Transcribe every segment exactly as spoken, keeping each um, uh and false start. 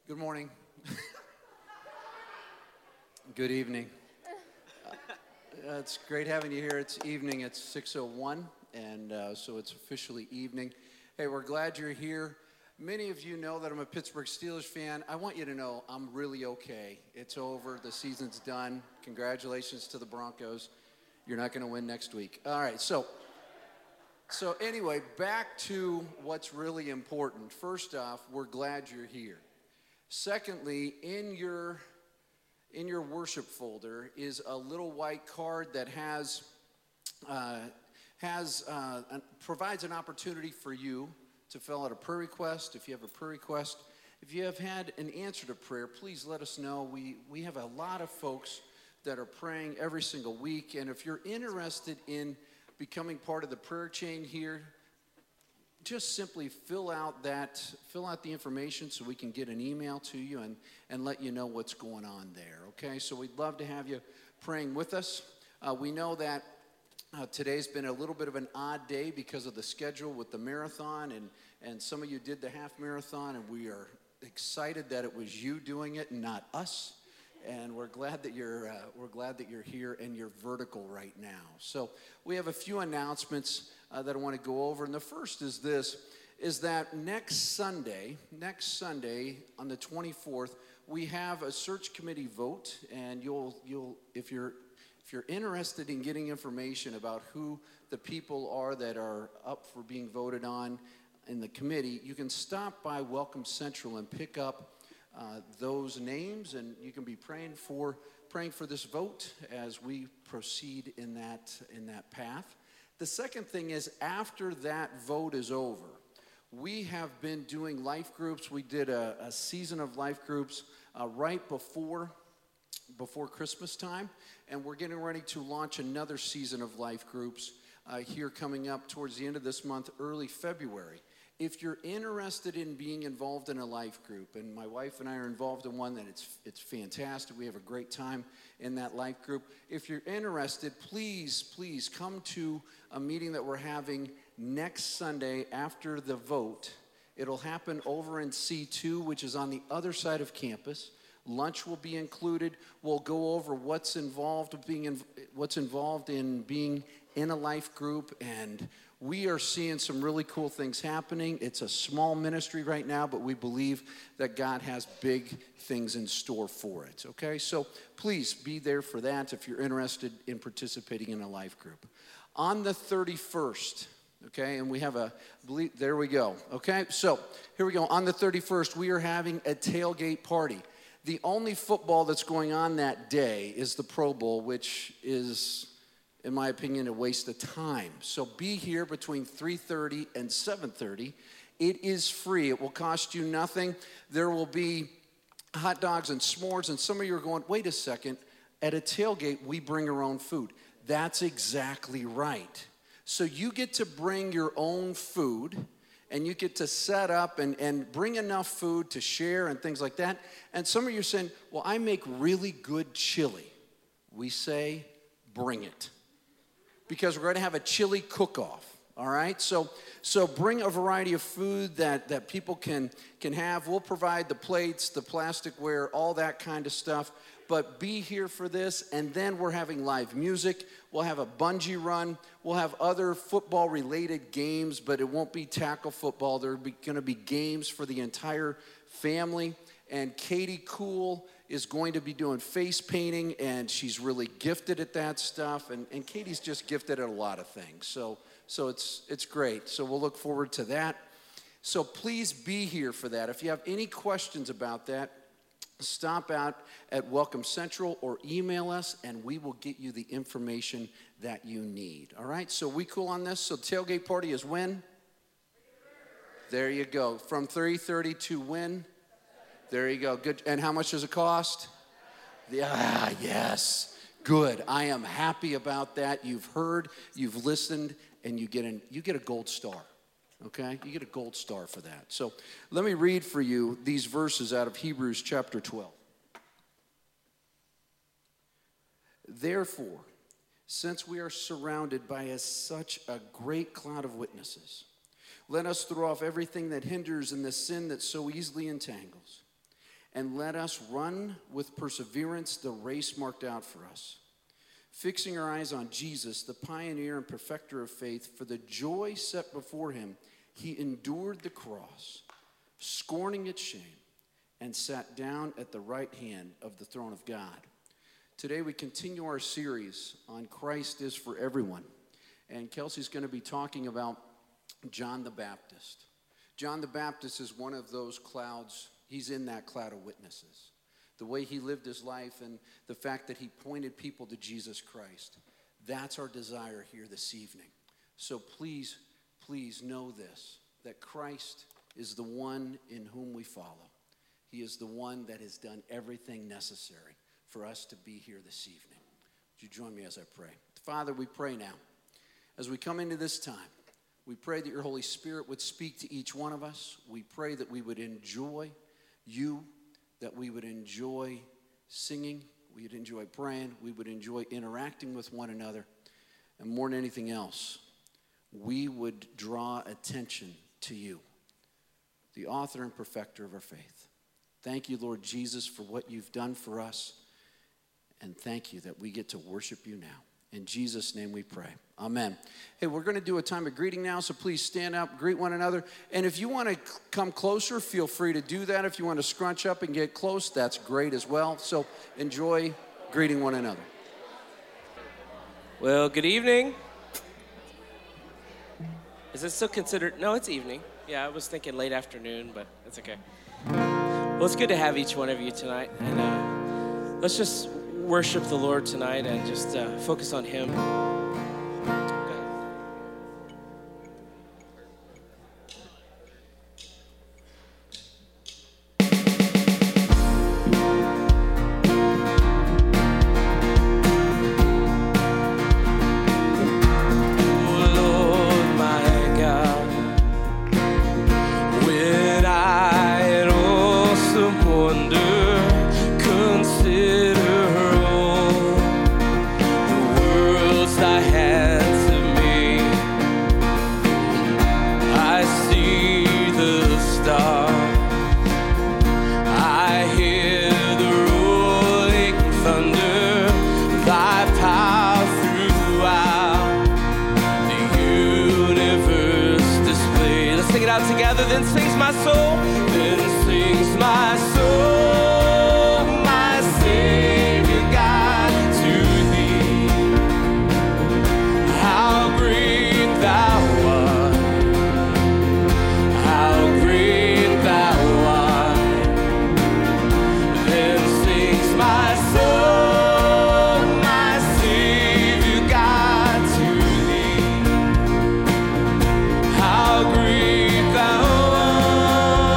Good morning. Good evening. Uh, it's great having you here. It's evening. It's six oh one, and uh, so it's officially evening. Hey, we're glad you're here. Many of you know that I'm a Pittsburgh Steelers fan. I want you to know I'm really okay. It's over. The season's done. Congratulations to the Broncos. You're not going to win next week. All right, so so anyway, back to what's really important. First off, we're glad you're here. Secondly, in your in your worship folder is a little white card that has uh, has uh, an, provides an opportunity for you to fill out a prayer request. If you have a prayer request, if you have had an answer to prayer, please let us know. We we have a lot of folks that are praying every single week, and if you're interested in becoming part of the prayer chain here, just simply fill out that, fill out the information so we can get an email to you and, and let you know what's going on there, okay? So we'd love to have you praying with us. Uh, we know that uh, today's been a little bit of an odd day because of the schedule with the marathon, and, and some of you did the half marathon, and we are excited that it was you doing it and not us. And we're glad that you're uh, we're glad that you're here and you're vertical right now. So we have a few announcements uh, that I want to go over. And the first is this, is that next Sunday, next Sunday on the twenty-fourth, we have a search committee vote. And you'll you'll if you're if you're interested in getting information about who the people are that are up for being voted on in the committee, you can stop by Welcome Central and pick up Uh, those names, and you can be praying for praying for this vote as we proceed in that in that path. The second thing is, after that vote is over, we have been doing life groups. We did a, a season of life groups uh, right before before Christmas time, and we're getting ready to launch another season of life groups uh, here coming up towards the end of this month, early February. If you're interested in being involved in a life group, and my wife and I are involved in one, that it's it's fantastic. We have a great time in that life group. If you're interested, please, please come to a meeting that we're having next Sunday after the vote. It'll happen over in C two, which is on the other side of campus. Lunch will be included. We'll go over what's involved with being in, what's involved in being in a life group, and we are seeing some really cool things happening. It's a small ministry right now, but we believe that God has big things in store for it, okay? So please be there for that if you're interested in participating in a life group. On the thirty-first, okay, and we have a, there we go, okay? So here we go. On the thirty-first, we are having a tailgate party. The only football that's going on that day is the Pro Bowl, which is, in my opinion, a waste of time. So be here between three thirty and seven thirty. It is free. It will cost you nothing. There will be hot dogs and s'mores, and some of you are going, wait a second, at a tailgate, we bring our own food. That's exactly right. So you get to bring your own food, and you get to set up and, and bring enough food to share and things like that. And some of you are saying, well, I make really good chili. We say, bring it. Because we're going to have a chili cook-off, all right? So so bring a variety of food that, that people can, can have. We'll provide the plates, the plasticware, all that kind of stuff. But be here for this, and then we're having live music. We'll have a bungee run. We'll have other football-related games, but it won't be tackle football. There are going to be games for the entire family. And Katie Cool is going to be doing face painting, and she's really gifted at that stuff. And, and Katie's just gifted at a lot of things. So so it's it's great. So we'll look forward to that. So please be here for that. If you have any questions about that, stop out at Welcome Central or email us, and we will get you the information that you need. All right? So we cool on this? So tailgate party is when? There you go. From three thirty to when? There you go. Good. And how much does it cost? Yeah, yes. Good. I am happy about that. You've heard, you've listened, and you get an, you get a gold star. Okay? You get a gold star for that. So let me read for you these verses out of Hebrews chapter twelve. Therefore, since we are surrounded by a, such a great cloud of witnesses, let us throw off everything that hinders and the sin that so easily entangles. and let us run with perseverance the race marked out for us, fixing our eyes on Jesus, the pioneer and perfecter of faith. For the joy set before him, he endured the cross, scorning its shame, and sat down at the right hand of the throne of God. Today we continue our series on Christ is for everyone. And Kelsey's going to be talking about John the Baptist. John the Baptist is one of those clouds. He's in that cloud of witnesses. The way he lived his life and the fact that he pointed people to Jesus Christ. That's our desire here this evening. So please, please know this, that Christ is the one in whom we follow. He is the one that has done everything necessary for us to be here this evening. Would you join me as I pray? Father, we pray now. As we come into this time, we pray that your Holy Spirit would speak to each one of us. We pray that we would enjoy you, that we would enjoy singing, we would enjoy praying, we would enjoy interacting with one another, and more than anything else, we would draw attention to you, the author and perfecter of our faith. Thank you, Lord Jesus, for what you've done for us, and thank you that we get to worship you now. In Jesus' name we pray. Amen. Hey, we're going to do a time of greeting now, so please stand up, greet one another. And if you want to come closer, feel free to do that. If you want to scrunch up and get close, that's great as well. So enjoy greeting one another. Well, good evening. Is it still considered? No, it's evening. Yeah, I was thinking late afternoon, but it's okay. Well, it's good to have each one of you tonight. And uh, let's just worship the Lord tonight and just uh, focus on him. How great thou art.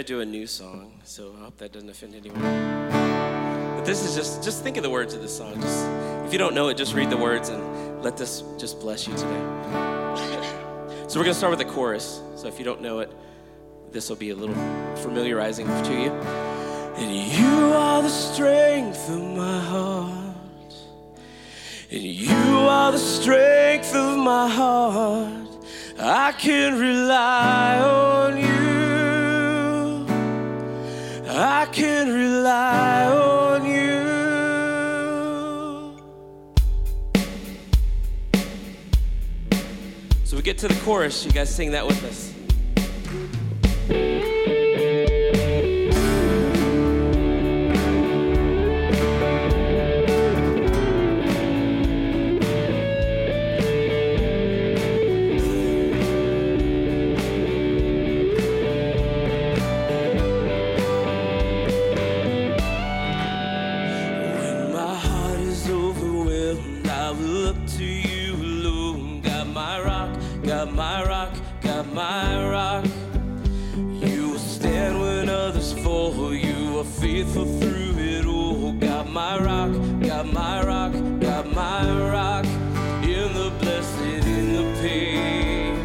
do a new song, so I hope that doesn't offend anyone. But this is just, just think of the words of this song. Just, if you don't know it, just read the words and let this just bless you today. So we're gonna start with the chorus. So if you don't know it, this will be a little familiarizing to you. And you are the strength of my heart. And you are the strength of my heart. I can rely on you. I can rely on you. So we get to the chorus. You guys sing that with us. Faithful through it all, got my rock, got my rock, got my rock, in the blessed, in the pain.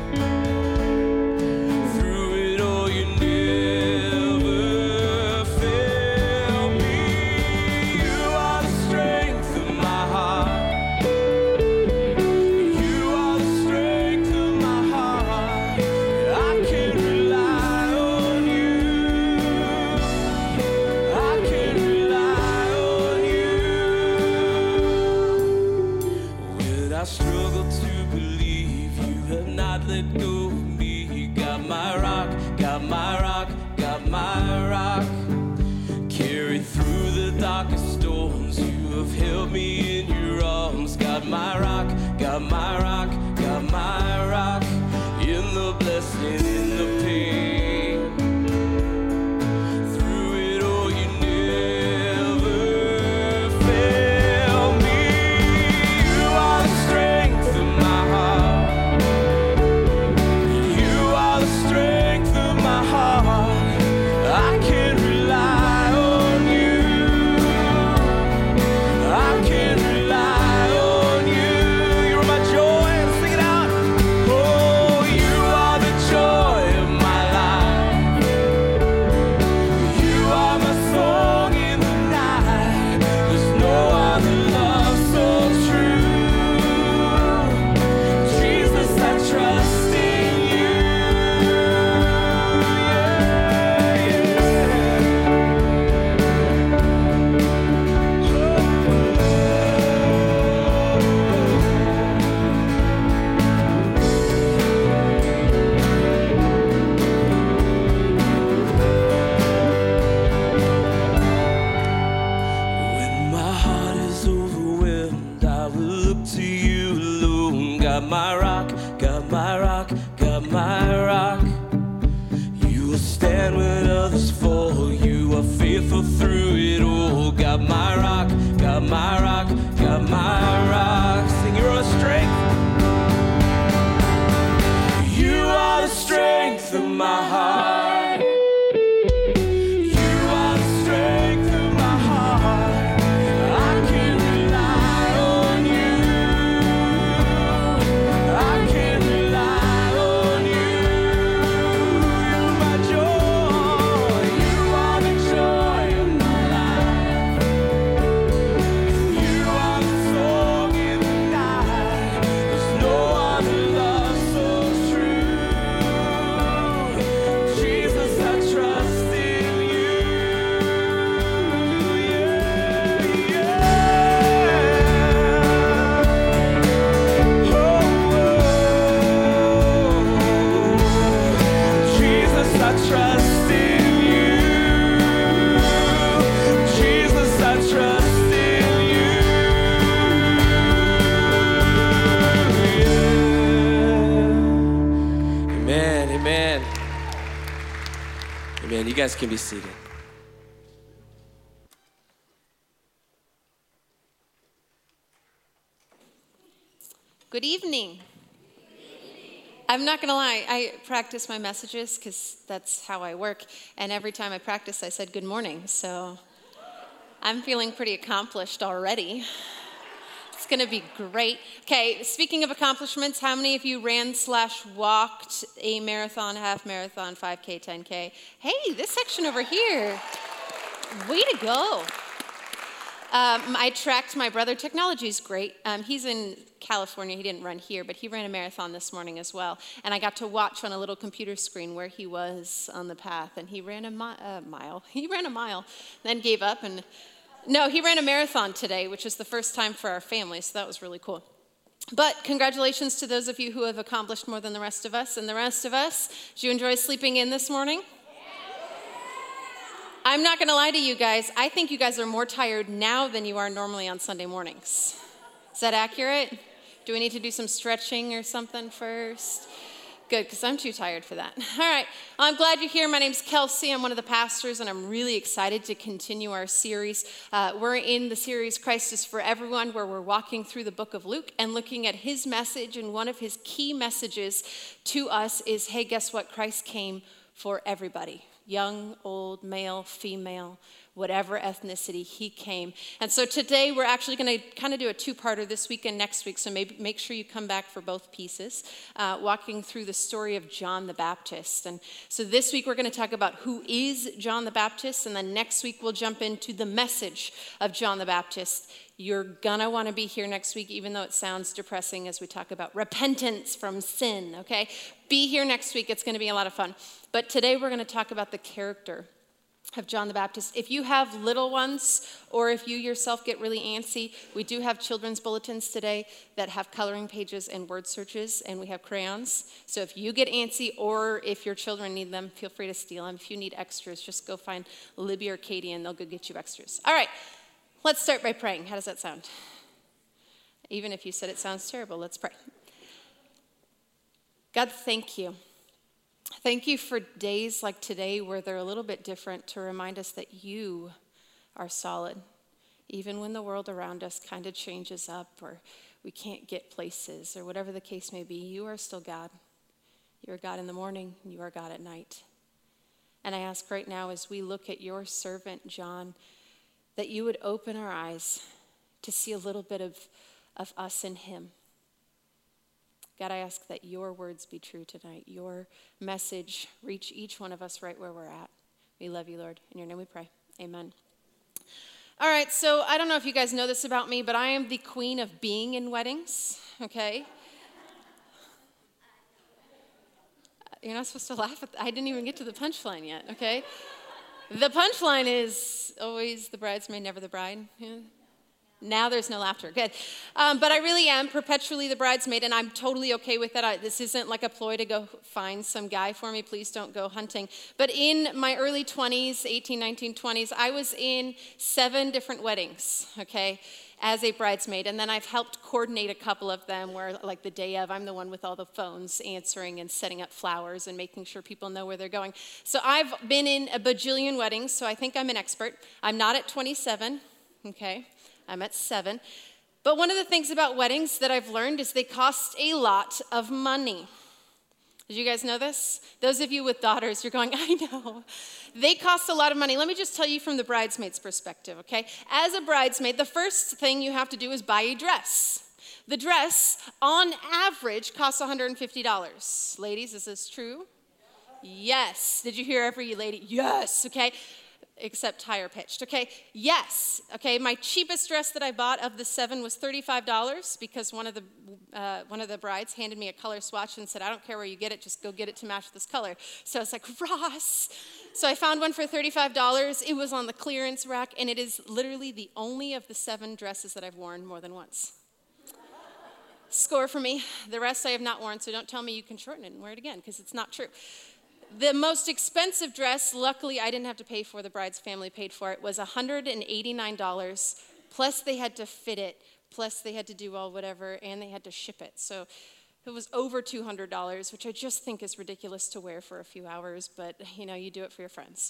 Through it all, you never fail me. You are the strength of my heart. You are the strength of my heart. I can rely on you. I struggle to believe you have not let go of me. You got my rock, got my rock, got my rock. Carried through the darkest storms, you have held me in your arms. Got my rock, got my rock, got my rock, in the blessing, in the pain. Through it all, you never fail me. You are the strength of my heart. You are the strength of my heart. I can rely on you. I can rely on you. You're my joy. Let's sing it out. Oh, you are the joy of my life. You are my song in the night. There's no other love so true. Jesus, I trust in you. When my heart is overwhelmed, I will look to you alone. Got my rock, got my rock, got my rock. You will stand when others fall. You are faithful through it all. Got my rock, got my rock, got my rock. Sing your own strength. You are the strength of my heart. You are the strength of my heart. I can rely on you. I can rely on you. You're my joy. You are the joy of my life. You are the song in the night. There's no other love so true. Jesus, I trust in you. Yeah, yeah. Oh, Jesus, I trust in you. Jesus, I trust in you. Yeah. Amen, amen. Amen. You guys can be seated. Good evening. I'm not going to lie. I practice my messages because that's how I work. And every time I practice, I said good morning. So I'm feeling pretty accomplished already. It's going to be great. Okay, speaking of accomplishments, how many of you ran slash walked a marathon, half marathon, five K, ten K? Hey, this section over here. Way to go. Um, I tracked my brother. Technology's great. Um, he's in California. He didn't run here, but he ran a marathon this morning as well. And I got to watch on a little computer screen where he was on the path. And he ran a mi- uh, mile. He ran a mile, then gave up. And no, he ran a marathon today, which is the first time for our family. So that was really cool. But congratulations to those of you who have accomplished more than the rest of us. And the rest of us, did you enjoy sleeping in this morning? I'm not going to lie to you guys. I think you guys are more tired now than you are normally on Sunday mornings. Is that accurate? Do we need to do some stretching or something first? Good, because I'm too tired for that. All right. Well, I'm glad you're here. My name's Kelsey. I'm one of the pastors, and I'm really excited to continue our series. Uh, we're in the series Christ is for Everyone, where we're walking through the book of Luke and looking at his message. And one of his key messages to us is, hey, guess what? Christ came for everybody. Young, old, male, female, whatever ethnicity, he came. And so today we're actually going to kind of do a two-parter this week and next week, so maybe make sure you come back for both pieces, uh, walking through the story of John the Baptist. And so this week we're going to talk about who is John the Baptist, and then next week we'll jump into the message of John the Baptist. You're going to want to be here next week, even though it sounds depressing as we talk about repentance from sin, okay? Be here next week. It's going to be a lot of fun. But today we're going to talk about the character of John the Baptist. If you have little ones, or if you yourself get really antsy, we do have children's bulletins today that have coloring pages and word searches, and we have crayons. So if you get antsy, or if your children need them, feel free to steal them. If you need extras, just go find Libby or Katie, and they'll go get you extras. All right. Let's start by praying. How does that sound? Even if you said it sounds terrible, let's pray. God, thank you. Thank you for days like today where they're a little bit different, to remind us that you are solid. Even when the world around us kind of changes up, or we can't get places, or whatever the case may be, you are still God. You are God in the morning, and you are God at night. And I ask right now, as we look at your servant, John, that you would open our eyes to see a little bit of, of us in him. God, I ask that your words be true tonight. Your message reach each one of us right where we're at. We love you, Lord. In your name we pray. Amen. All right, so I don't know if you guys know this about me, but I am the queen of being in weddings, okay? You're not supposed to laugh at that. I didn't even get to the punchline yet, okay? The punchline is always the bridesmaid, never the bride. Yeah. Now there's no laughter. Good. Um, but I really am perpetually the bridesmaid, and I'm totally okay with that. I, this isn't like a ploy to go find some guy for me. Please don't go hunting. But in my early twenties, eighteen, nineteen, twenties, I was in seven different weddings, okay, as a bridesmaid. And then I've helped coordinate a couple of them where, like the day of, I'm the one with all the phones answering and setting up flowers and making sure people know where they're going. So I've been in a bajillion weddings, so I think I'm an expert. I'm not at twenty-seven, okay? I'm at seven. But one of the things about weddings that I've learned is they cost a lot of money. Did you guys know this? Those of you with daughters, you're going, I know. They cost a lot of money. Let me just tell you from the bridesmaid's perspective, okay? As a bridesmaid, the first thing you have to do is buy a dress. The dress, on average, costs one hundred fifty dollars. Ladies, is this true? Yes. Did you hear every lady? Yes, okay? Except higher pitched, okay? Yes, okay? My cheapest dress that I bought of the seven was thirty-five dollars because one of the uh, one of the brides handed me a color swatch and said, I don't care where you get it, just go get it to match this color. So I was like, Ross. So I found one for thirty-five dollars. It was on the clearance rack, and it is literally the only of the seven dresses that I've worn more than once. Score for me. The rest I have not worn, so don't tell me you can shorten it and wear it again, because it's not true. The most expensive dress, luckily I didn't have to pay for, the bride's family paid for it, was one hundred eighty-nine dollars, plus they had to fit it, plus they had to do all whatever, and they had to ship it. So it was over two hundred dollars, which I just think is ridiculous to wear for a few hours, but you know, you do it for your friends.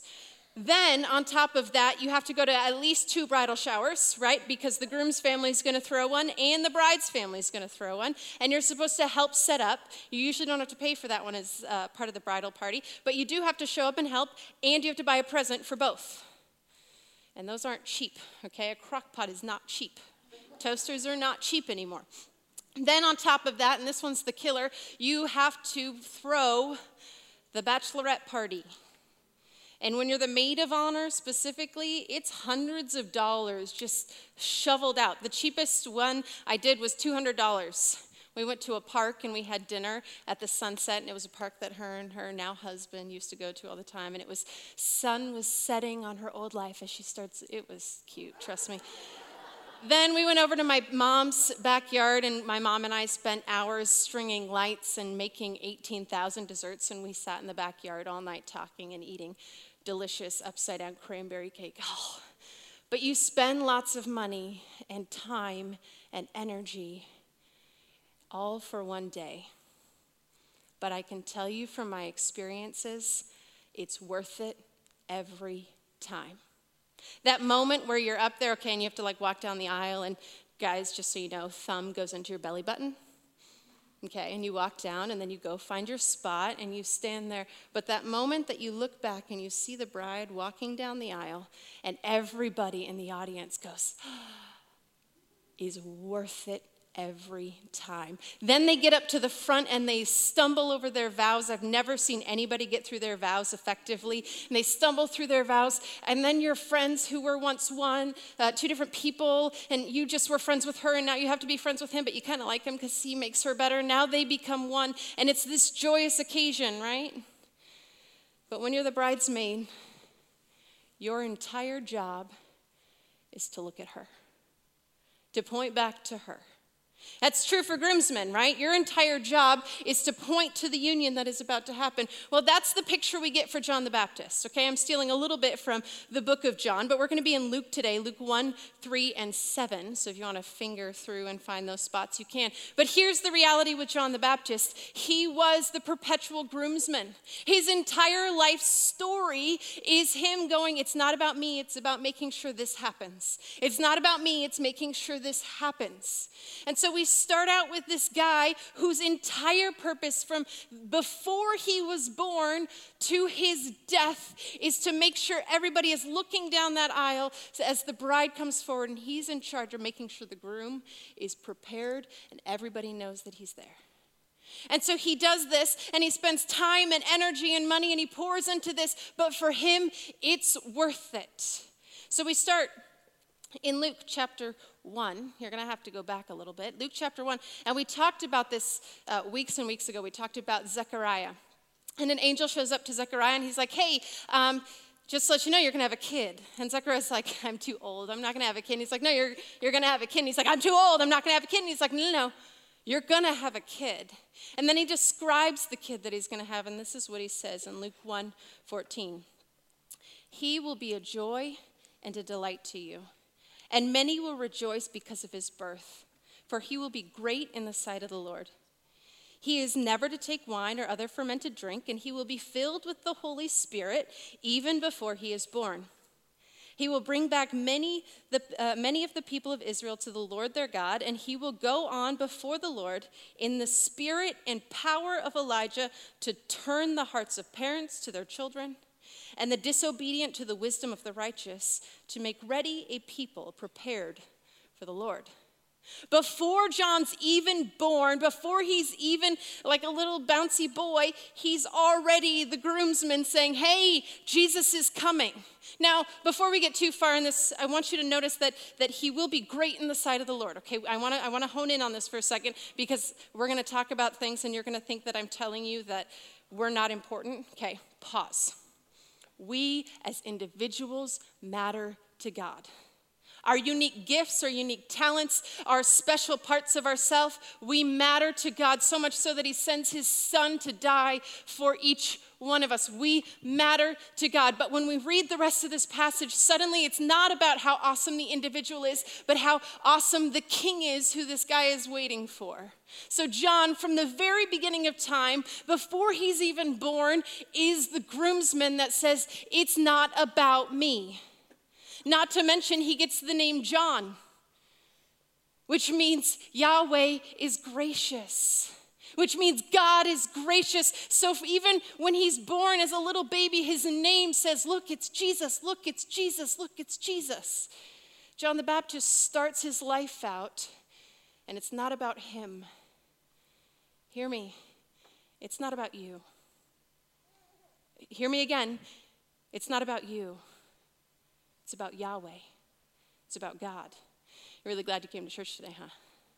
Then, on top of that, you have to go to at least two bridal showers, right? Because the groom's family is going to throw one and the bride's family is going to throw one. And you're supposed to help set up. You usually don't have to pay for that one as uh, part of the bridal party. But you do have to show up and help, and you have to buy a present for both. And those aren't cheap, okay? A crock pot is not cheap. Toasters are not cheap anymore. Then on top of that, and this one's the killer, you have to throw the bachelorette party. And when you're the maid of honor specifically, it's hundreds of dollars just shoveled out. The cheapest one I did was two hundred dollars. We went to a park and we had dinner at the Sunset, and it was a park that her and her now husband used to go to all the time. And it was, sun was setting on her old life as she starts, it was cute, trust me. Then we went over to my mom's backyard, and my mom and I spent hours stringing lights and making eighteen thousand desserts, and we sat in the backyard all night talking and eating delicious upside-down cranberry cake. Oh. But you spend lots of money and time and energy all for one day. But I can tell you from my experiences, it's worth it every time. That moment where you're up there, okay, and you have to like walk down the aisle, and guys, just so you know, thumb goes into your belly button. Okay, and you walk down, and then you go find your spot, and you stand there. But that moment that you look back and you see the bride walking down the aisle, and everybody in the audience goes, is worth it every time. Then they get up to the front and they stumble over their vows. I've never seen anybody get through their vows effectively. And they stumble through their vows, and then your friends who were once one, uh, two different people, and you just were friends with her, and now you have to be friends with him, but you kind of like him because he makes her better. Now they become one, and it's this joyous occasion, right? But when you're the bridesmaid, your entire job is to look at her, to point back to her. That's true for groomsmen, right? Your entire job is to point to the union that is about to happen. Well, that's the picture we get for John the Baptist, okay? I'm stealing a little bit from the book of John, but we're going to be in Luke today, Luke one, three, and seven. So if you want to finger through and find those spots, you can. But here's the reality with John the Baptist. He was the perpetual groomsman. His entire life story is him going, it's not about me, it's about making sure this happens. It's not about me, it's making sure this happens. And so we start out with this guy whose entire purpose from before he was born to his death is to make sure everybody is looking down that aisle as the bride comes forward, and he's in charge of making sure the groom is prepared and everybody knows that he's there. And so he does this, and he spends time and energy and money, and he pours into this, but for him, it's worth it. So we start in Luke chapter one. You're going to have to go back a little bit. Luke chapter one. And we talked about this uh, weeks and weeks ago. We talked about Zechariah. And an angel shows up to Zechariah, and he's like, hey, um, just to let you know, you're going to have a kid. And Zechariah's like, I'm too old. I'm not going to have a kid. And he's like, no, you're, you're going to have a kid. And he's like, I'm too old. I'm not going to have a kid. And he's like, no, no, no. You're going to have a kid. And then he describes the kid that he's going to have. And this is what he says in Luke one fourteen. He will be a joy and a delight to you, and many will rejoice because of his birth, for he will be great in the sight of the Lord. He is never to take wine or other fermented drink, and he will be filled with the Holy Spirit even before he is born. He will bring back many, the, uh, many of the people of Israel to the Lord their God, and he will go on before the Lord in the spirit and power of Elijah to turn the hearts of parents to their children, and the disobedient to the wisdom of the righteous, to make ready a people prepared for the Lord. Before John's even born, before he's even like a little bouncy boy, he's already the groomsman saying, hey, Jesus is coming. Now, before we get too far in this, I want you to notice that, that he will be great in the sight of the Lord. Okay, I want to I want to hone in on this for a second, because we're going to talk about things and you're going to think that I'm telling you that we're not important. Okay, pause. We as individuals matter to God. Our unique gifts, our unique talents, our special parts of ourselves, we matter to God so much so that he sends his son to die for each one of us. We matter to God. But when we read the rest of this passage, suddenly it's not about how awesome the individual is, but how awesome the king is who this guy is waiting for. So John, from the very beginning of time, before he's even born, is the groomsman that says, it's not about me. Not to mention he gets the name John, which means Yahweh is gracious, which means God is gracious. So even when he's born as a little baby, his name says, look, it's Jesus, look, it's Jesus, look, it's Jesus. John the Baptist starts his life out, and it's not about him. Hear me, it's not about you. Hear me again, it's not about you. It's about Yahweh. It's about God. You're really glad you came to church today, huh?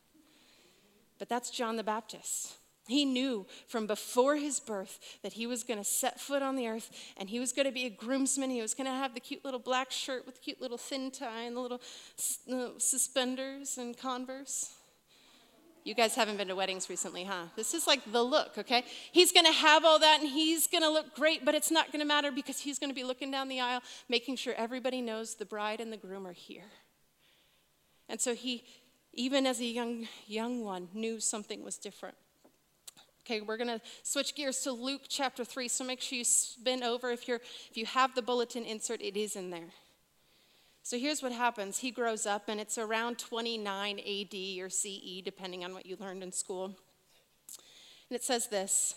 But that's John the Baptist. He knew from before his birth that he was going to set foot on the earth, and he was going to be a groomsman. He was going to have the cute little black shirt with the cute little thin tie and the little uh, suspenders and Converse. You guys haven't been to weddings recently, huh? This is like the look, okay? He's going to have all that, and he's going to look great, but it's not going to matter because he's going to be looking down the aisle, making sure everybody knows the bride and the groom are here. And so he, even as a young, young one, knew something was different. Okay, we're going to switch gears to Luke chapter three, so make sure you spin over. If you're, if you have the bulletin insert, it is in there. So here's what happens. He grows up, and it's around twenty-nine A D or C E, depending on what you learned in school. And it says this: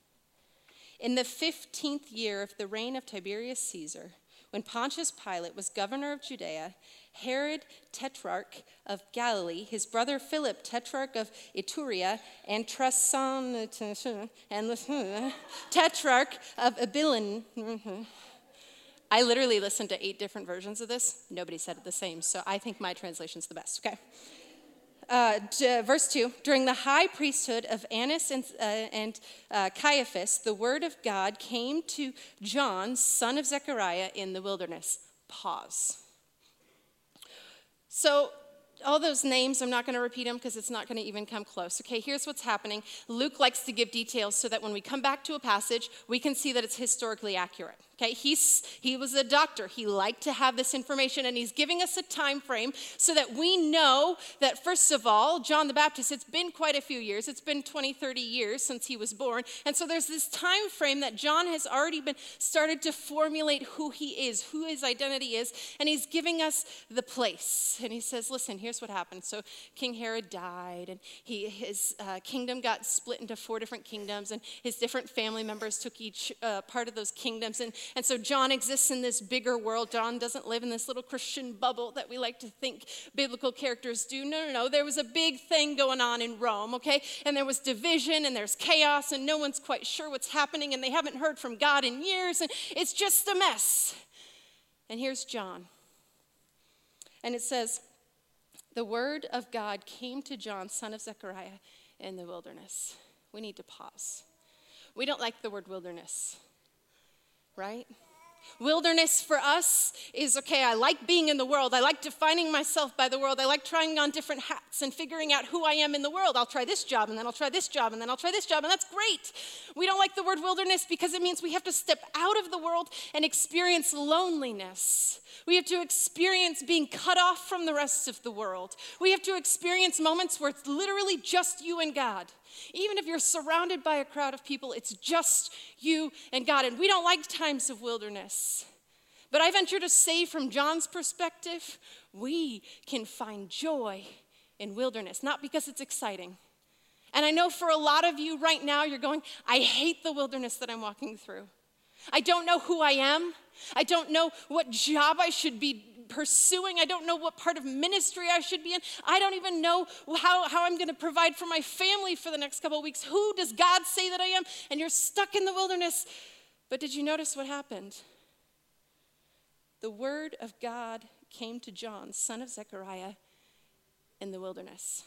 in the fifteenth year of the reign of Tiberius Caesar, when Pontius Pilate was governor of Judea, Herod, tetrarch of Galilee, his brother Philip, tetrarch of Iturea, and Trason, and tetrarch of Abilene. I literally listened to eight different versions of this. Nobody said it the same, so I think my translation's the best, okay? Uh, d- verse two, during the high priesthood of Annas and, uh, and uh, Caiaphas, the word of God came to John, son of Zechariah, in the wilderness. Pause. So all those names, I'm not going to repeat them because it's not going to even come close. Okay, here's what's happening. Luke likes to give details so that when we come back to a passage, we can see that it's historically accurate. Okay, he's, he was a doctor. He liked to have this information, and he's giving us a time frame so that we know that, first of all, John the Baptist, it's been quite a few years. It's been twenty, thirty years since he was born. And so there's this time frame that John has already been started to formulate who he is, who his identity is, and he's giving us the place. And he says, listen, here's what happened. So King Herod died, and he, his uh, kingdom got split into four different kingdoms, and his different family members took each uh, part of those kingdoms. And And so John exists in this bigger world. John doesn't live in this little Christian bubble that we like to think biblical characters do. No, no, no. There was a big thing going on in Rome, okay? And there was division, and there's chaos, and no one's quite sure what's happening, and they haven't heard from God in years, and it's just a mess. And here's John. And it says, the word of God came to John, son of Zechariah, in the wilderness. We need to pause. We don't like the word wilderness. Right? Wilderness for us is, okay, I like being in the world. I like defining myself by the world. I like trying on different hats and figuring out who I am in the world. I'll try this job, and then I'll try this job, and then I'll try this job, and that's great. We don't like the word wilderness because it means we have to step out of the world and experience loneliness. We have to experience being cut off from the rest of the world. We have to experience moments where it's literally just you and God. Even if you're surrounded by a crowd of people, it's just you and God. And we don't like times of wilderness. But I venture to say, from John's perspective, we can find joy in wilderness, not because it's exciting. And I know for a lot of you right now, you're going, I hate the wilderness that I'm walking through. I don't know who I am. I don't know what job I should be pursuing. I don't know what part of ministry I should be in. I don't even know how, how I'm going to provide for my family for the next couple of weeks. Who does God say that I am? And you're stuck in the wilderness. But did you notice what happened? The word of God came to John, son of Zechariah, in the wilderness.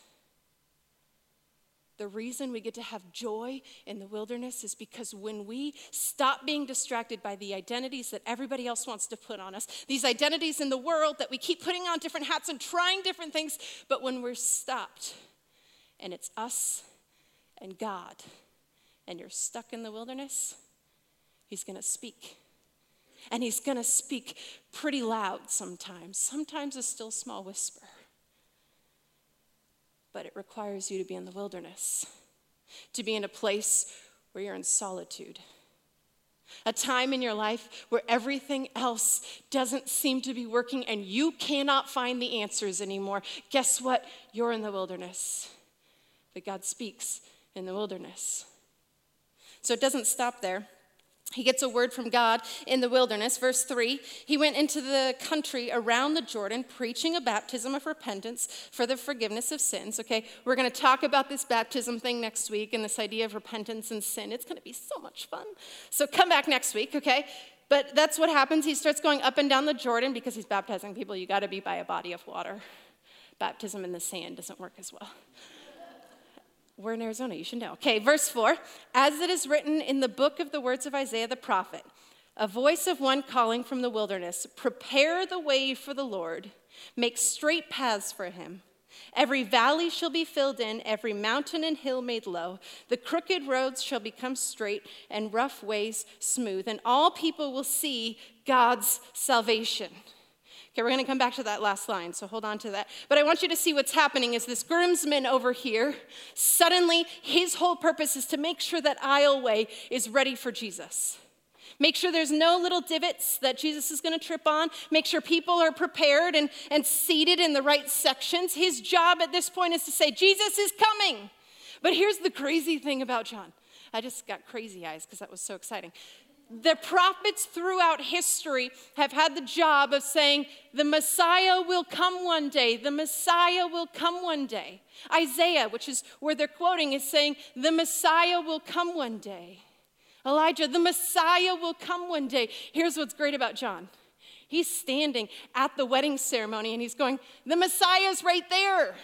The reason we get to have joy in the wilderness is because when we stop being distracted by the identities that everybody else wants to put on us, these identities in the world that we keep putting on different hats and trying different things, but when we're stopped and it's us and God, and you're stuck in the wilderness, he's going to speak. And he's going to speak pretty loud sometimes, sometimes a still small whisper. But it requires you to be in the wilderness, to be in a place where you're in solitude. A time in your life where everything else doesn't seem to be working and you cannot find the answers anymore. Guess what? You're in the wilderness. But God speaks in the wilderness. So it doesn't stop there. He gets a word from God in the wilderness. Verse three, he went into the country around the Jordan preaching a baptism of repentance for the forgiveness of sins. Okay, we're going to talk about this baptism thing next week and this idea of repentance and sin. It's going to be so much fun. So come back next week, okay? But that's what happens. He starts going up and down the Jordan because he's baptizing people. You got to be by a body of water. Baptism in the sand doesn't work as well. We're in Arizona, you should know. Okay, verse four. As it is written in the book of the words of Isaiah the prophet, a voice of one calling from the wilderness, prepare the way for the Lord, make straight paths for him. Every valley shall be filled in, every mountain and hill made low. The crooked roads shall become straight and rough ways smooth, and all people will see God's salvation. Okay, we're going to come back to that last line, so hold on to that. But I want you to see what's happening is this groomsman over here, suddenly his whole purpose is to make sure that aisleway is ready for Jesus. Make sure there's no little divots that Jesus is going to trip on. Make sure people are prepared and, and seated in the right sections. His job at this point is to say, Jesus is coming. But here's the crazy thing about John. I just got crazy eyes because that was so exciting. The prophets throughout history have had the job of saying, the Messiah will come one day. The Messiah will come one day. Isaiah, which is where they're quoting, is saying, the Messiah will come one day. Elijah, the Messiah will come one day. Here's what's great about John. He's standing at the wedding ceremony and he's going, the Messiah's right there.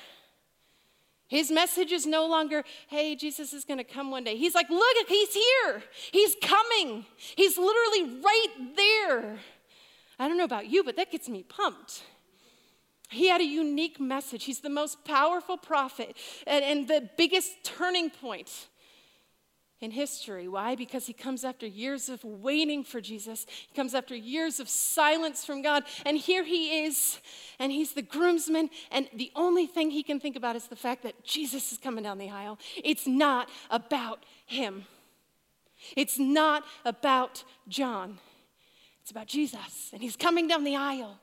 His message is no longer, hey, Jesus is going to come one day. He's like, look, he's here. He's coming. He's literally right there. I don't know about you, but that gets me pumped. He had a unique message. He's the most powerful prophet and, and the biggest turning point in history. Why? Because he comes after years of waiting for Jesus. He comes after years of silence from God. And here he is, and he's the groomsman, and the only thing he can think about is the fact that Jesus is coming down the aisle. It's not about him. It's not about John. It's about Jesus, and he's coming down the aisle.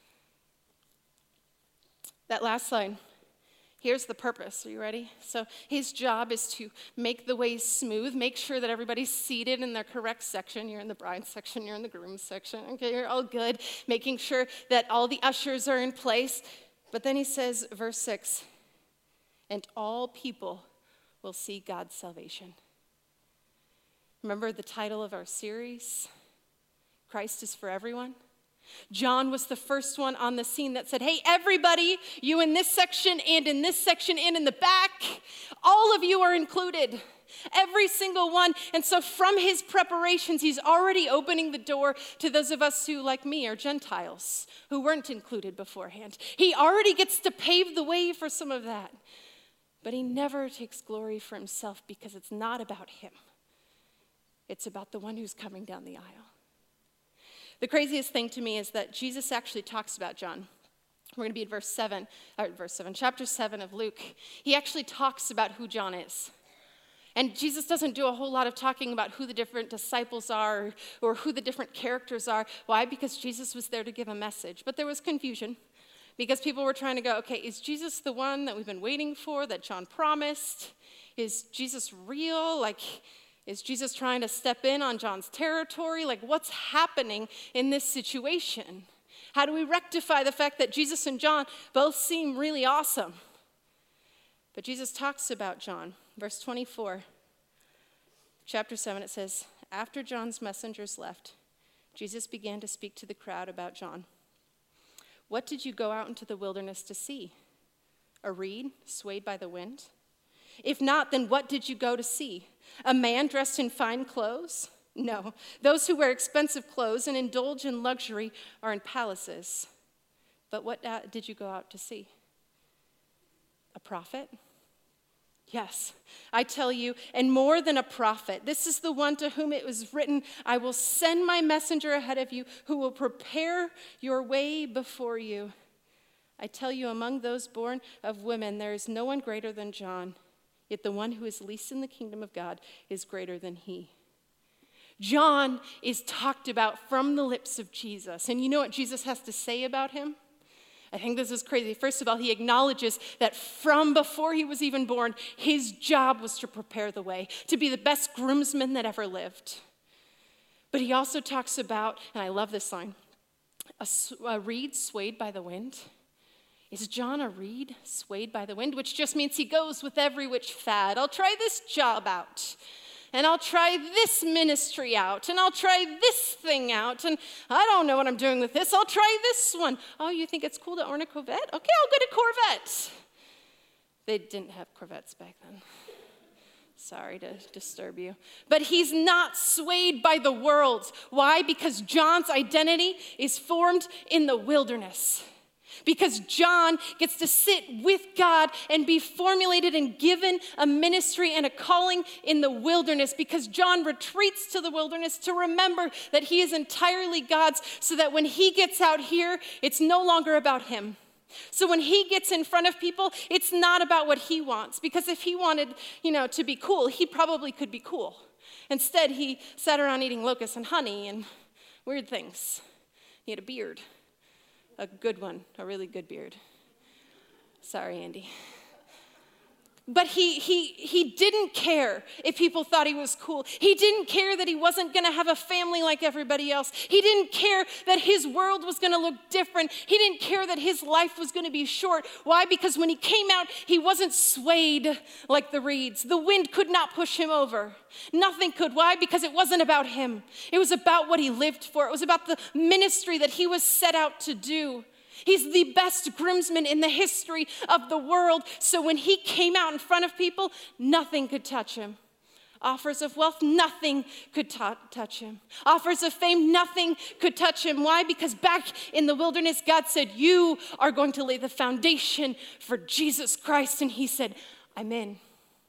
That last line. Here's the purpose. Are you ready? So his job is to make the way smooth, make sure that everybody's seated in their correct section. You're in the bride section, you're in the groom section. Okay, you're all good. Making sure that all the ushers are in place. But then he says, verse six, and all people will see God's salvation. Remember the title of our series? Christ is for everyone. John was the first one on the scene that said, hey, everybody, you in this section and in this section and in the back, all of you are included. Every single one. And so from his preparations, he's already opening the door to those of us who, like me, are Gentiles, who weren't included beforehand. He already gets to pave the way for some of that. But he never takes glory for himself because it's not about him. It's about the one who's coming down the aisle. The craziest thing to me is that Jesus actually talks about John. We're going to be in verse seven, or verse seven, chapter seven of Luke. He actually talks about who John is. And Jesus doesn't do a whole lot of talking about who the different disciples are or who the different characters are. Why? Because Jesus was there to give a message. But there was confusion because people were trying to go, okay, is Jesus the one that we've been waiting for, that John promised? Is Jesus real? Like, is Jesus trying to step in on John's territory? Like, what's happening in this situation? How do we rectify the fact that Jesus and John both seem really awesome? But Jesus talks about John. Verse twenty-four, chapter seven, it says, after John's messengers left, Jesus began to speak to the crowd about John. What did you go out into the wilderness to see? A reed swayed by the wind? If not, then what did you go to see? A man dressed in fine clothes? No. Those who wear expensive clothes and indulge in luxury are in palaces. But what uh, did you go out to see? A prophet? Yes, I tell you, and more than a prophet. This is the one to whom it was written, I will send my messenger ahead of you who will prepare your way before you. I tell you, among those born of women, there is no one greater than John. Yet the one who is least in the kingdom of God is greater than he. John is talked about from the lips of Jesus. And you know what Jesus has to say about him? I think this is crazy. First of all, he acknowledges that from before he was even born, his job was to prepare the way, to be the best groomsman that ever lived. But he also talks about, and I love this line, a, a reed swayed by the wind. Is John a reed swayed by the wind? Which just means he goes with every which fad. I'll try this job out. And I'll try this ministry out. And I'll try this thing out. And I don't know what I'm doing with this. I'll try this one. Oh, you think it's cool to own a Corvette? Okay, I'll get a Corvette. They didn't have Corvettes back then. Sorry to disturb you. But he's not swayed by the world. Why? Because John's identity is formed in the wilderness. Because John gets to sit with God and be formulated and given a ministry and a calling in the wilderness. Because John retreats to the wilderness to remember that he is entirely God's, so that when he gets out here, it's no longer about him. So when he gets in front of people, it's not about what he wants. Because if he wanted, you know, to be cool, he probably could be cool. Instead, he sat around eating locusts and honey and weird things. He had a beard. A good one, a really good beard. Sorry, Andy. But he he he didn't care if people thought he was cool. He didn't care that he wasn't going to have a family like everybody else. He didn't care that his world was going to look different. He didn't care that his life was going to be short. Why? Because when he came out, he wasn't swayed like the reeds. The wind could not push him over. Nothing could. Why? Because it wasn't about him. It was about what he lived for. It was about the ministry that he was set out to do. He's the best groomsman in the history of the world. So when he came out in front of people, nothing could touch him. Offers of wealth, nothing could t- touch him. Offers of fame, nothing could touch him. Why? Because back in the wilderness, God said, you are going to lay the foundation for Jesus Christ. And he said, I'm in.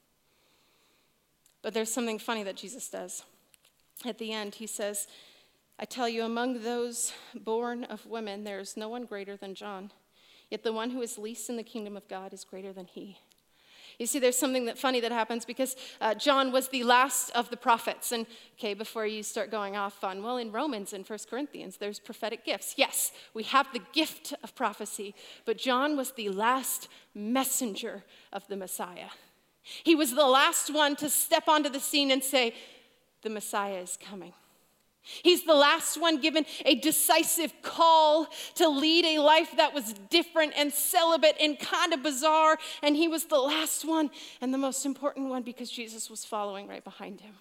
But there's something funny that Jesus does. At the end, he says, I tell you, among those born of women, there is no one greater than John. Yet the one who is least in the kingdom of God is greater than he. You see, there's something that funny that happens because uh, John was the last of the prophets. And, okay, before you start going off on, well, in Romans and First Corinthians, there's prophetic gifts. Yes, we have the gift of prophecy. But John was the last messenger of the Messiah. He was the last one to step onto the scene and say, the Messiah is coming. He's the last one given a decisive call to lead a life that was different and celibate and kind of bizarre. And he was the last one and the most important one because Jesus was following right behind him.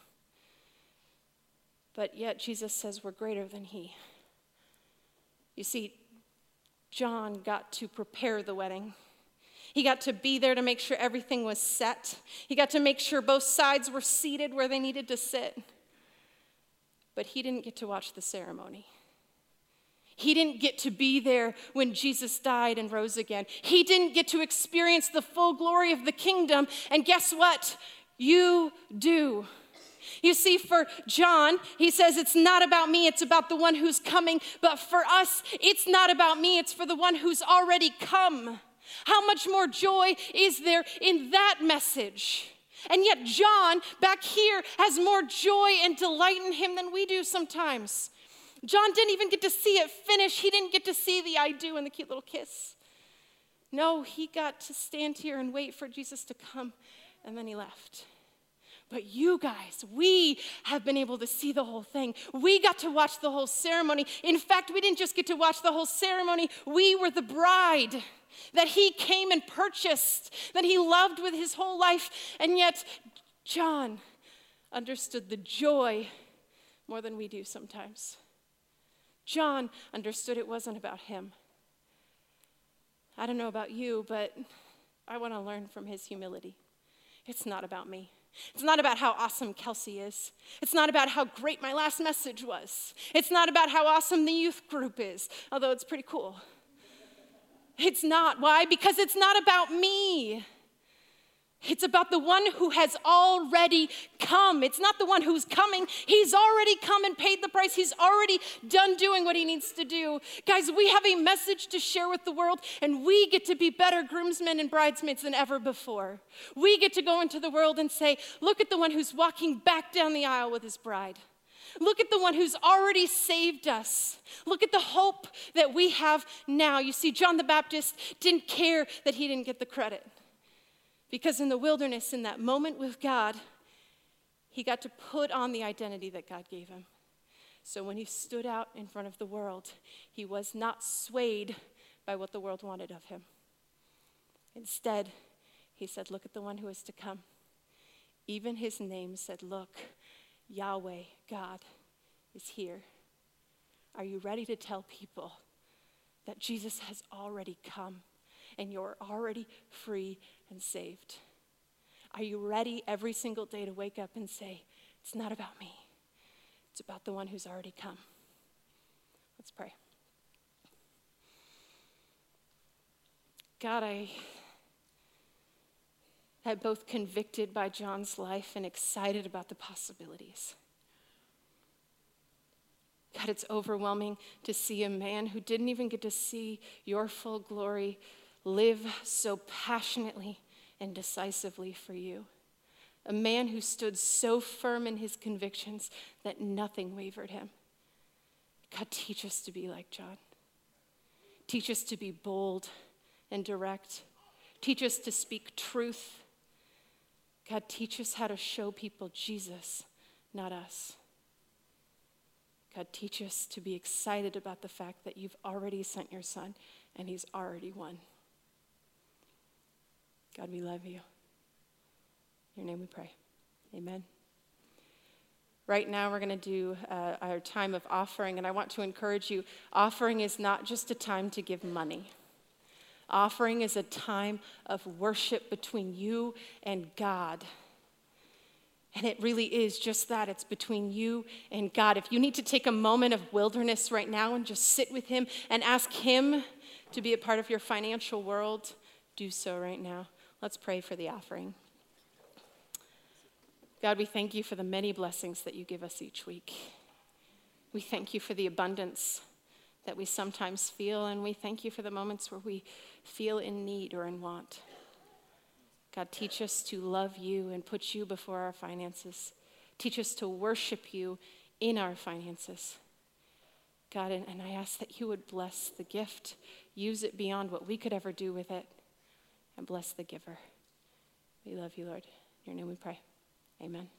But yet Jesus says we're greater than he. You see, John got to prepare the wedding. He got to be there to make sure everything was set. He got to make sure both sides were seated where they needed to sit. But he didn't get to watch the ceremony. He didn't get to be there when Jesus died and rose again. He didn't get to experience the full glory of the kingdom. And guess what? You do. You see, for John, he says, it's not about me, it's about the one who's coming. But for us, it's not about me, it's for the one who's already come. How much more joy is there in that message? And yet John, back here, has more joy and delight in him than we do sometimes. John didn't even get to see it finish. He didn't get to see the I do and the cute little kiss. No, he got to stand here and wait for Jesus to come, and then he left. But you guys, we have been able to see the whole thing. We got to watch the whole ceremony. In fact, we didn't just get to watch the whole ceremony. We were the bride that he came and purchased, that he loved with his whole life. And yet, John understood the joy more than we do sometimes. John understood it wasn't about him. I don't know about you, but I want to learn from his humility. It's not about me. It's not about how awesome Kelsey is. It's not about how great my last message was. It's not about how awesome the youth group is, although it's pretty cool. It's not. Why? Because it's not about me. It's about the one who has already come. It's not the one who's coming. He's already come and paid the price. He's already done doing what he needs to do. Guys, we have a message to share with the world, and we get to be better groomsmen and bridesmaids than ever before. We get to go into the world and say, look at the one who's walking back down the aisle with his bride. Look at the one who's already saved us. Look at the hope that we have now. You see, John the Baptist didn't care that he didn't get the credit. Because in the wilderness, in that moment with God, he got to put on the identity that God gave him. So when he stood out in front of the world, he was not swayed by what the world wanted of him. Instead, he said, look at the one who is to come. Even his name said, look, Yahweh, God, is here. Are you ready to tell people that Jesus has already come and you're already free and saved? Are you ready every single day to wake up and say, it's not about me, it's about the one who's already come? Let's pray. God, I am both convicted by John's life and excited about the possibilities. God, it's overwhelming to see a man who didn't even get to see your full glory live so passionately and decisively for you. A man who stood so firm in his convictions that nothing wavered him. God, teach us to be like John. Teach us to be bold and direct. Teach us to speak truth. God, teach us how to show people Jesus, not us. God, teach us to be excited about the fact that you've already sent your son and he's already won. God, we love you. In your name we pray. Amen. Right now we're going to do uh, our time of offering, and I want to encourage you, offering is not just a time to give money. Offering is a time of worship between you and God. And it really is just that. It's between you and God. If you need to take a moment of wilderness right now and just sit with him and ask him to be a part of your financial world, do so right now. Let's pray for the offering. God, we thank you for the many blessings that you give us each week. We thank you for the abundance that we sometimes feel, and we thank you for the moments where we feel in need or in want. God, teach us to love you and put you before our finances. Teach us to worship you in our finances. God, and, and I ask that you would bless the gift, use it beyond what we could ever do with it, and bless the giver. We love you, Lord. In your name we pray. Amen.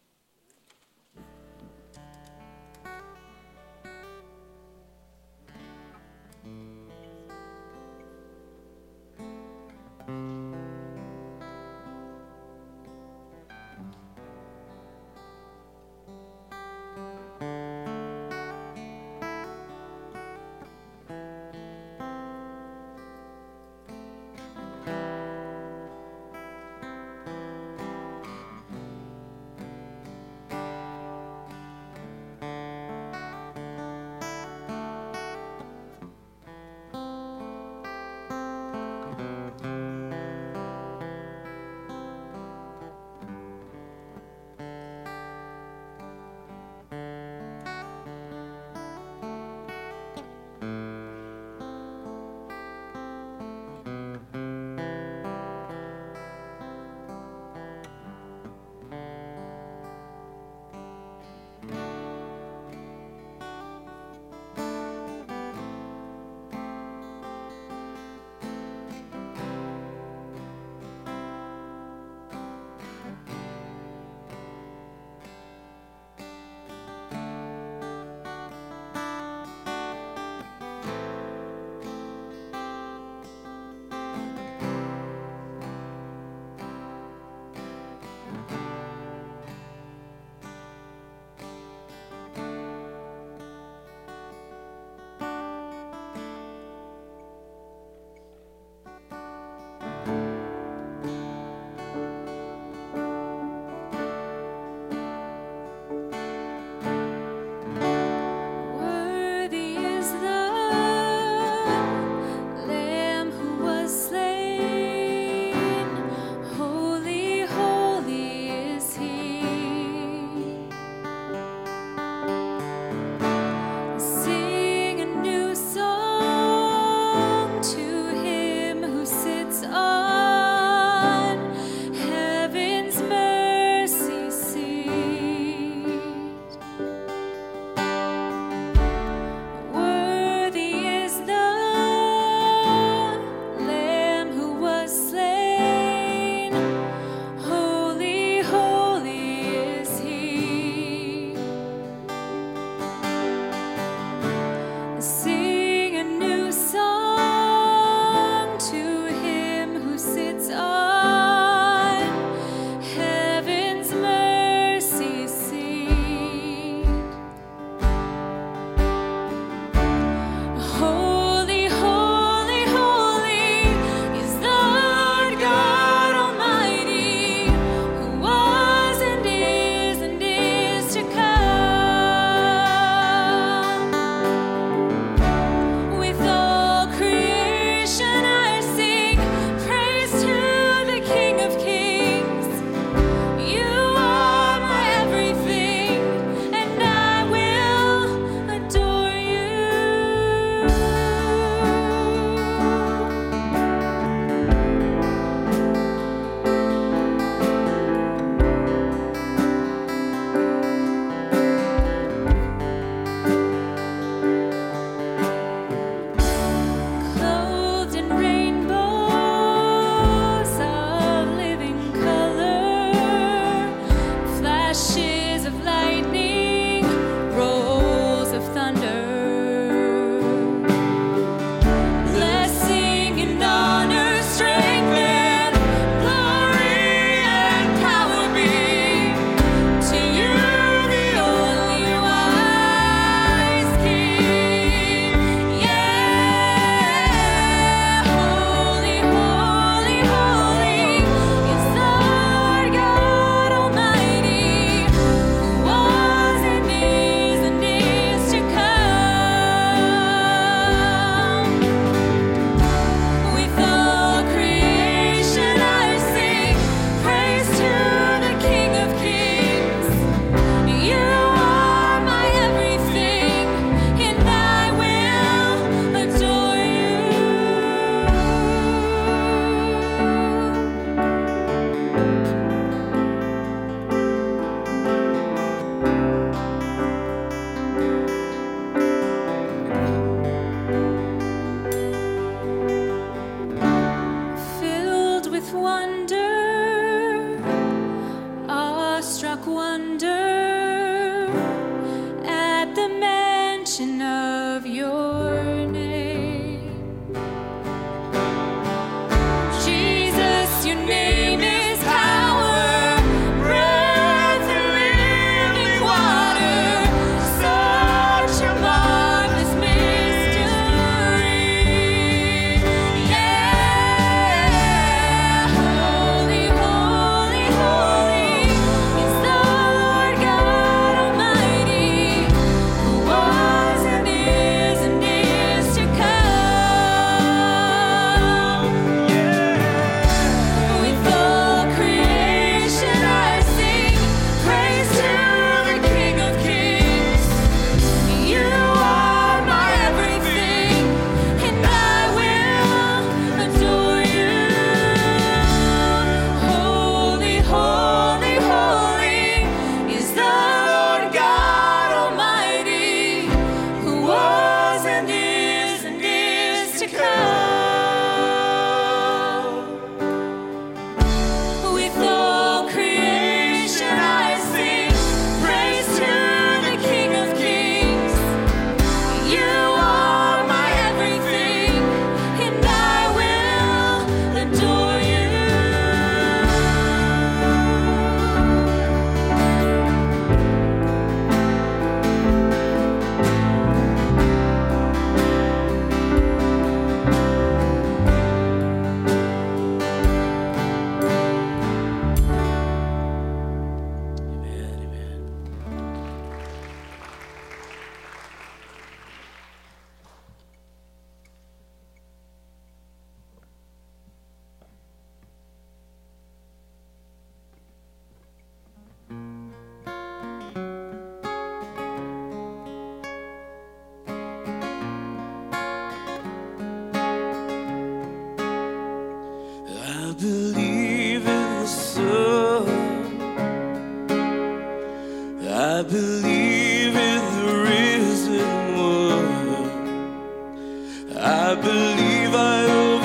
I believe in the risen one. I believe I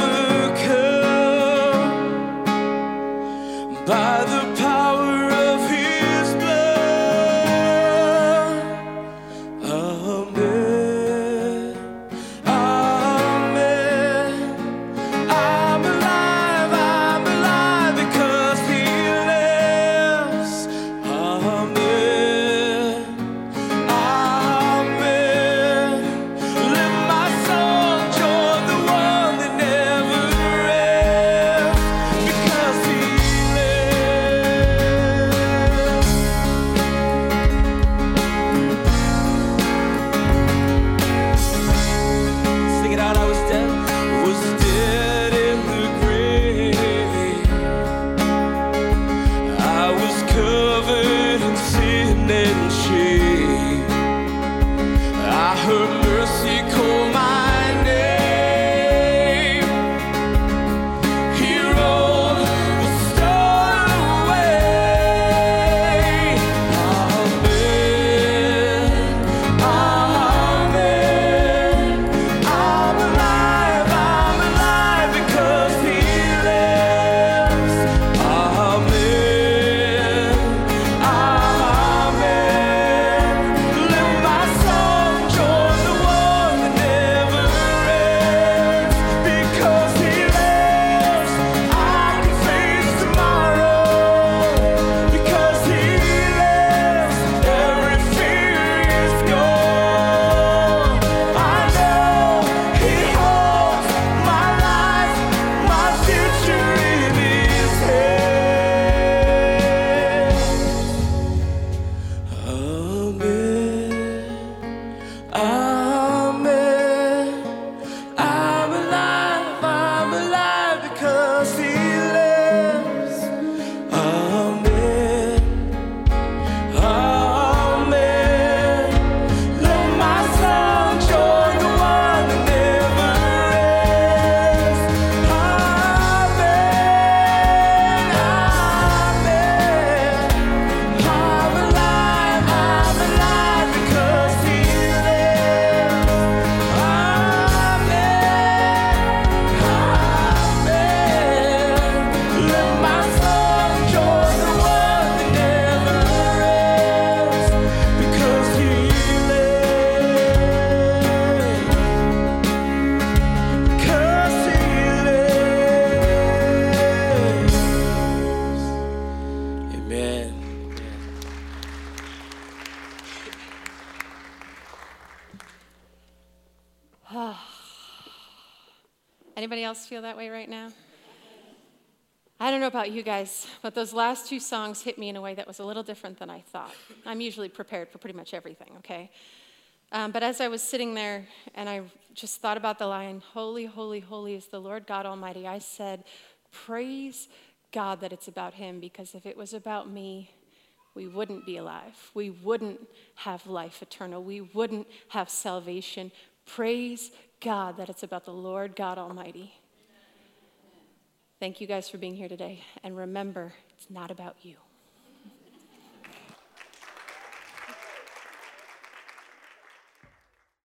overcome by the power of his blood. Amen. Amen. I'm alive, I'm alive because he lives. Amen. Amen. Let my soul join the one that never rests because he lives. Sing it out. I was dead, was dead in the grave. I was covered in sin and shame. I heard mercy call my name. He rolled the stone away. Amen. Amen. I'm alive, I'm alive because he lives. Amen. Amen. Let my soul join the one that never ends because he lives. I can face tomorrow because he lives. Every fear is gone. I know he holds my life, my future in his hands. Amen. Amen. I'm alive, I'm alive because he lives. Amen. Amen. Let my soul join the one that never ends. Amen. Amen. I'm alive, I'm alive because he lives. Amen. Amen. Let my soul join the one that never ends because he lives. Because he lives. Amen. Anybody else feel that way right now? I don't know about you guys, but those last two songs hit me in a way that was a little different than I thought. I'm usually prepared for pretty much everything, okay? Um, but as I was sitting there and I just thought about the line, holy, holy, holy is the Lord God Almighty, I said, praise God that it's about him, because if it was about me, we wouldn't be alive. We wouldn't have life eternal. We wouldn't have salvation. Praise God that it's about the Lord God Almighty. Thank you guys for being here today. And remember, it's not about you.